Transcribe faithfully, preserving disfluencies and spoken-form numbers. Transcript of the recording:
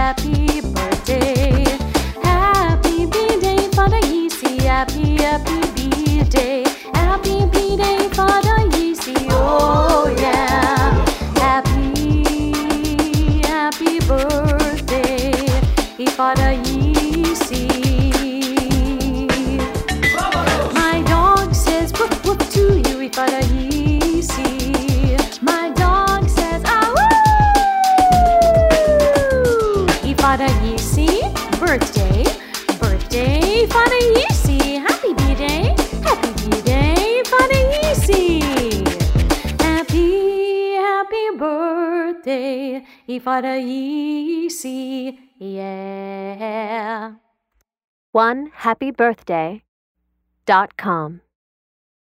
happy birthday. Happy B-Day for the Yeezy, happy, happy B-Day. Happy B-Day for the Yeezy, oh yeah. Happy, happy birthday for the Yeezy. My dog says whoop whoop to you for the Yeezy. My dog says ah woo for the Yeezy. Birthday, birthday for the Yeezy. Happy B-Day, happy B-Day for the Yeezy. Happy, happy birthday for the Yeezy, yeah. one happy birthday dot com